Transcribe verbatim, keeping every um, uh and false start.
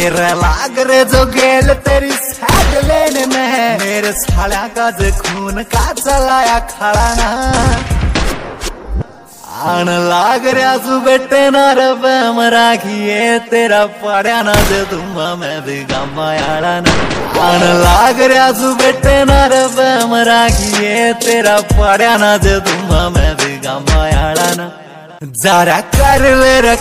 तेरा लाग रे जो गेल तेरी साथ लेने में, मेरे साला का जो खून का चलाया खड़ा ना आन लाग रहा सु बेटे ना रबे मराखिए तेरा पड़ा ना दे तुम्हा मैं भी गमायाड़ा ना आन लाग रहा सु बेटे ना रबे मराखिए तेरा पड़ा ना दे तुम्हा मैं भी गमायाड़ा ना जरा कर ले रे